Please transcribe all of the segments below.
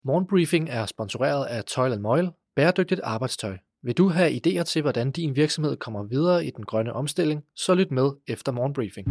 Morgenbriefing er sponsoreret af Toil & Moil, bæredygtigt arbejdstøj. Vil du have idéer til, hvordan din virksomhed kommer videre i den grønne omstilling, så lyt med efter Morgenbriefing.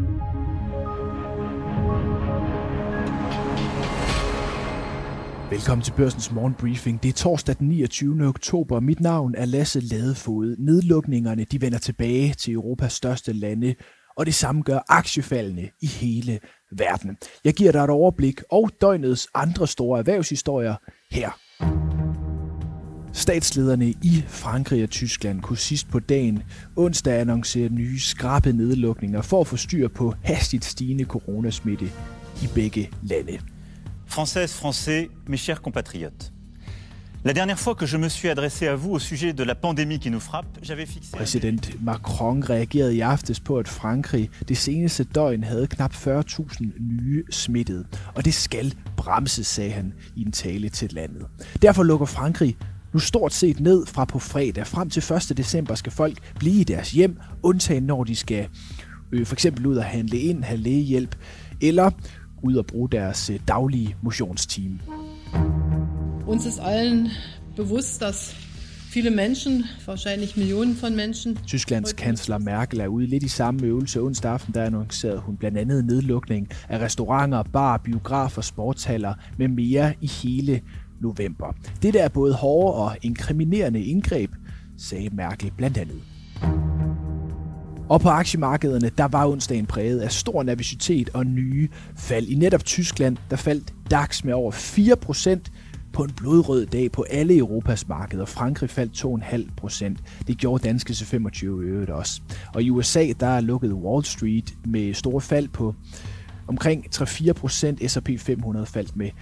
Velkommen til Børsens Morgenbriefing. Det er torsdag den 29. oktober. Mit navn er Lasse Ladefoged. Nedlukningerne de vender tilbage til Europas største lande, og det samme gør aktiefaldene i hele verden. Jeg giver dig et overblik og døgnets andre store erhvervshistorier her. Statslederne i Frankrig og Tyskland kunne sidst på dagen onsdag annoncere nye skrappe nedlukninger for at få styr på hastigt stigende coronasmitte i begge lande. Français, mes chers compatriotes. La dernière fois que je me suis adressé à vous au sujet de la pandémie qui nous frappe, j'avais fixé... Præsident Macron reagerede i aftes på, at Frankrig det seneste døgn havde knap 40.000 nye smittede, og det skal bremses, sagde han i en tale til landet. Derfor lukker Frankrig nu stort set ned fra på fredag. Frem til 1. december skal folk blive i deres hjem, undtagen når de skal for eksempel ud og handle ind, have lægehjælp, eller ud og bruge deres daglige motionsteam. Uns ist allen bewusst, dass viele Menschen, wahrscheinlich Millionen von Menschen... Tysklands kansler Merkel er ude lidt i samme øvelse. Onsdag aften der annoncerede hun blandt andet nedlukning af restauranter, bar, biografer, sportshaller med mere i hele november. Det der er både hårde og inkriminerende indgreb, sagde Merkel blandt andet. Og på aktiemarkederne, der var onsdagen præget af stor nervøsitet og nye fald. I netop Tyskland, der faldt DAX med over 4% på en blodrød dag på alle Europas markeder. Frankrig faldt 2,5%. Det gjorde danske C25 øvrigt også. Og i USA, der lukkede Wall Street med store fald på omkring 3-4%. S&P 500 faldt med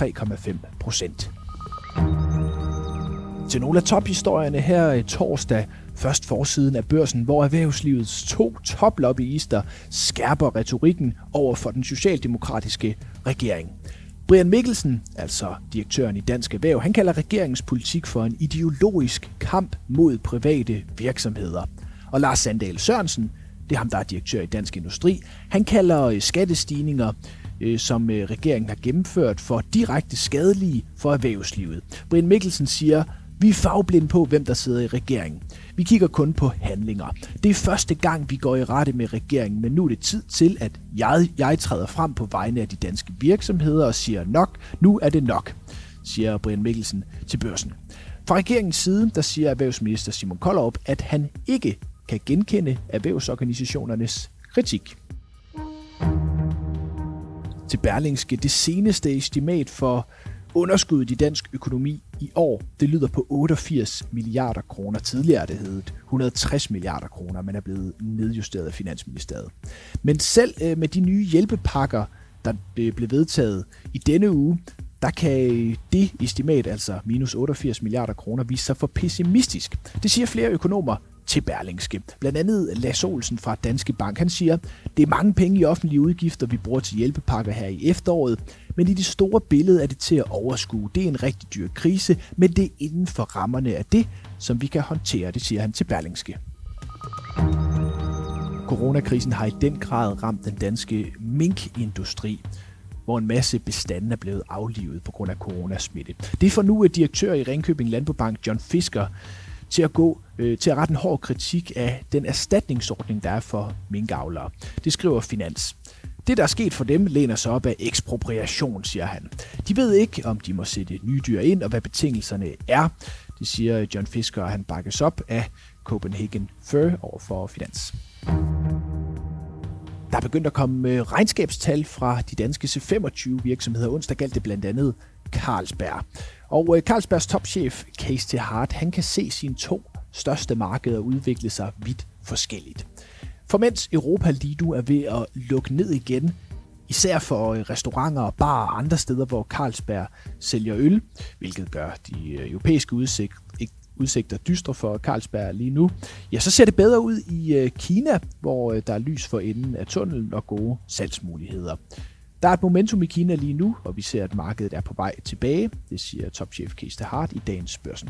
3,5%. Til nogle af tophistorierne her torsdag, først forsiden af børsen, hvor erhvervslivets 2 toplobbyister skærper retorikken over for den socialdemokratiske regering. Brian Mikkelsen, altså direktøren i Dansk Erhverv, han kalder regeringens politik for en ideologisk kamp mod private virksomheder. Og Lars Sandahl Sørensen, det er ham, der er direktør i Dansk Industri, han kalder skattestigninger, som regeringen har gennemført, for direkte skadelige for erhvervslivet. Brian Mikkelsen siger, vi er farveblinde på, hvem der sidder i regeringen. Vi kigger kun på handlinger. Det er første gang, vi går i rette med regeringen, men nu er det tid til, at jeg træder frem på vegne af de danske virksomheder og siger nok. Nu er det nok, siger Brian Mikkelsen til Børsen. Fra regeringens side, der siger erhvervsminister Simon Kollerup, at han ikke kan genkende erhvervsorganisationernes kritik. Til Berlingske, det seneste estimat for underskuddet i dansk økonomi i år, det lyder på 88 milliarder kroner. Tidligere det hed 160 milliarder kroner, men er blevet nedjusteret af Finansministeriet. Men selv med de nye hjælpepakker, der blev vedtaget i denne uge, der kan det estimat, altså minus 88 milliarder kroner, vise sig for pessimistisk. Det siger flere økonomer til Berlingske. Blandt andet Lasse Olsen fra Danske Bank. Han siger, det er mange penge i offentlige udgifter, vi bruger til hjælpepakker her i efteråret, men i det store billede er det til at overskue. Det er en rigtig dyr krise, men det er inden for rammerne af det, som vi kan håndtere, det siger han til Berlingske. Coronakrisen har i den grad ramt den danske minkindustri, hvor en masse bestande er blevet aflivet på grund af coronasmitte. Det får nu direktør i Ringkøbing Landbobank, John Fisker, til at rette en hård kritik af den erstatningsordning, der er for minkavlere. Det skriver Finans. Det, der er sket for dem, læner sig op af ekspropriation, siger han. De ved ikke, om de må sætte nye dyr ind, og hvad betingelserne er. Det siger John Fisker, og han bakkes op af Copenhagen Fur over for Finans. Der er begyndt at komme regnskabstal fra de danske C25 virksomheder. Onsdag galt det blandt andet Carlsberg. Og Carlsbergs topchef, Cees 't Hart, han kan se sine 2 største markeder udvikle sig vidt forskelligt. For mens Europa lige nu er ved at lukke ned igen, især for restauranter og barer og andre steder, hvor Carlsberg sælger øl, hvilket gør de europæiske udsigter dystre for Carlsberg lige nu, ja, så ser det bedre ud i Kina, hvor der er lys for enden af tunnelen og gode salgsmuligheder. Der er et momentum i Kina lige nu, og vi ser, at markedet er på vej tilbage. Det siger topchef Cees 't Hart i dagens Børsen.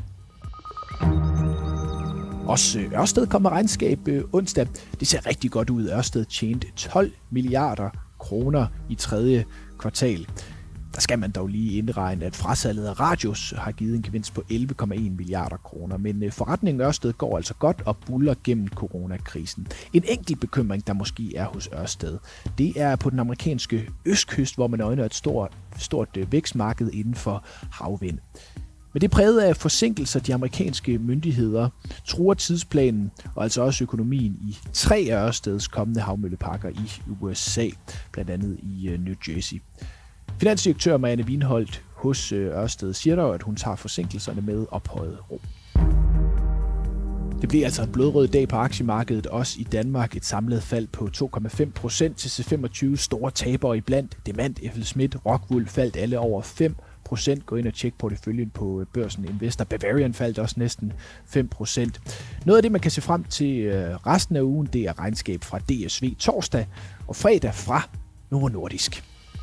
Også Ørsted kommer regnskab onsdag. Det ser rigtig godt ud. Ørsted tjente 12 milliarder kroner i 3. kvartal. Der skal man dog lige indregne, at frasalget af Radius har givet en gevinst på 11,1 milliarder kroner, men forretningen Ørsted går altså godt og buller gennem coronakrisen. En enkelt bekymring, der måske er hos Ørsted, det er på den amerikanske østkyst, hvor man øjner et stort vækstmarked inden for havvind. Men det er præget af forsinkelser. De amerikanske myndigheder truer tidsplanen og altså også økonomien i 3 af Ørsteds kommende havmølleparker i USA, blandt andet i New Jersey. Finansdirektør Marianne Wienholt hos Ørsted siger dog, at hun tager forsinkelserne med ophøjet ro. Det bliver altså en blodrød dag på aktiemarkedet, også i Danmark. Et samlet fald på 2,5% til C25. Store tabere iblandt. Demant, FLSmidth, Rockwool faldt alle over 5%. Gå ind og tjek porteføljen på børsen Investor. Bavarian faldt også næsten 5%. Noget af det, man kan se frem til resten af ugen, det er regnskab fra DSV torsdag og fredag fra Novo Nordisk.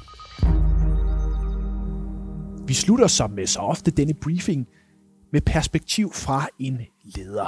Vi slutter som med så ofte denne briefing med perspektiv fra en leder.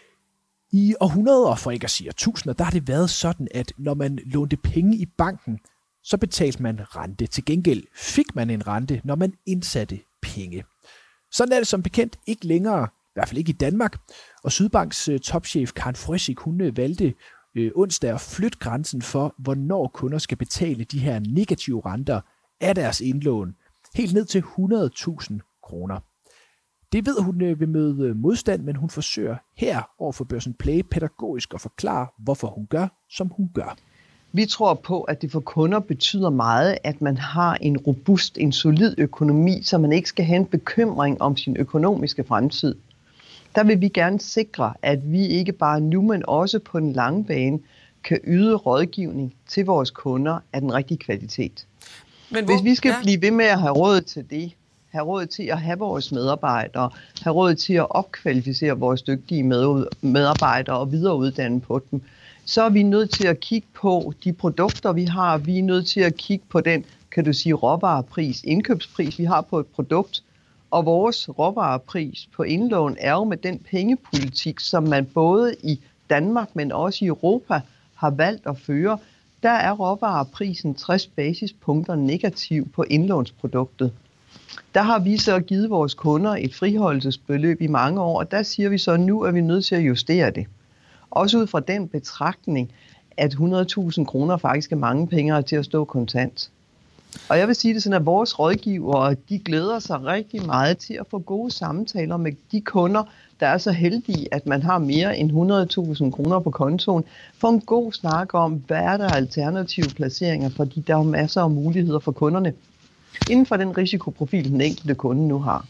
I århundreder, for ikke at sige tusinder, der har det været sådan, at når man lånte penge i banken, så betalte man rente. Til gengæld fik man en rente, når man indsatte penge. Sådan er det som bekendt ikke længere, i hvert fald ikke i Danmark. Og Sydbanks topchef Karen Frøsig, hun valgte onsdag at flytte grænsen for, hvornår kunder skal betale de her negative renter af deres indlån, helt ned til 100.000 kroner. Det ved hun vil møde modstand, men hun forsøger her overfor Børsen Play pædagogisk at forklare, hvorfor hun gør, som hun gør. Vi tror på, at det for kunder betyder meget, at man har en robust, en solid økonomi, så man ikke skal have en bekymring om sin økonomiske fremtid. Der vil vi gerne sikre, at vi ikke bare nu, men også på den lange bane, kan yde rådgivning til vores kunder af den rigtige kvalitet. Hvis vi skal blive ved med at have råd til det, have råd til at have vores medarbejdere, have råd til at opkvalificere vores dygtige medarbejdere og videreuddanne på dem, så er vi nødt til at kigge på de produkter, vi har. Vi er nødt til at kigge på den, kan du sige, råvarepris, indkøbspris, vi har på et produkt. Og vores råvarepris på indlån er jo med den pengepolitik, som man både i Danmark, men også i Europa har valgt at føre. Der er råvareprisen 60 basispunkter negativ på indlånsproduktet. Der har vi så givet vores kunder et friholdelsesbeløb i mange år, og der siger vi så, at nu er vi nødt til at justere det. Også ud fra den betragtning, at 100.000 kroner faktisk er mange penge til at stå kontant. Og jeg vil sige det sådan, at vores rådgivere, de glæder sig rigtig meget til at få gode samtaler med de kunder, der er så heldige, at man har mere end 100.000 kroner på kontoen. Få en god snak om, hvad er der alternative placeringer, fordi der er masser af muligheder for kunderne inden for den risikoprofil, den enkelte kunde nu har.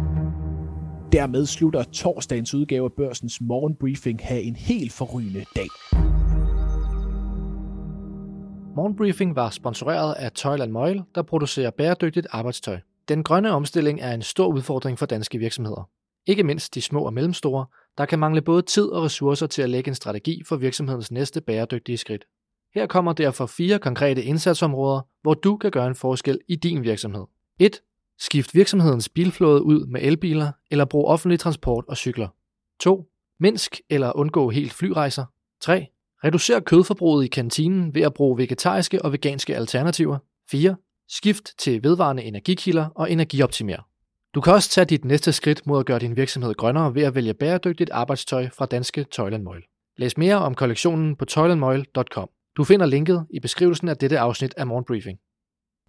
Dermed slutter torsdagens udgave af Børsens morgenbriefing have en helt forrygende dag. Morgenbriefing var sponsoreret af Toil & Moil, der producerer bæredygtigt arbejdstøj. Den grønne omstilling er en stor udfordring for danske virksomheder. Ikke mindst de små og mellemstore, der kan mangle både tid og ressourcer til at lægge en strategi for virksomhedens næste bæredygtige skridt. Her kommer derfor 4 konkrete indsatsområder, hvor du kan gøre en forskel i din virksomhed. 1. Skift virksomhedens bilflåde ud med elbiler eller brug offentlig transport og cykler. 2. Mindsk eller undgå helt flyrejser. 3. Reducer kødforbruget i kantinen ved at bruge vegetariske og veganske alternativer. 4. Skift til vedvarende energikilder og energioptimer. Du kan også tage dit næste skridt mod at gøre din virksomhed grønnere ved at vælge bæredygtigt arbejdstøj fra danske Toil & Moil. Læs mere om kollektionen på toilandmoil.com. Du finder linket i beskrivelsen af dette afsnit af Morgenbriefing.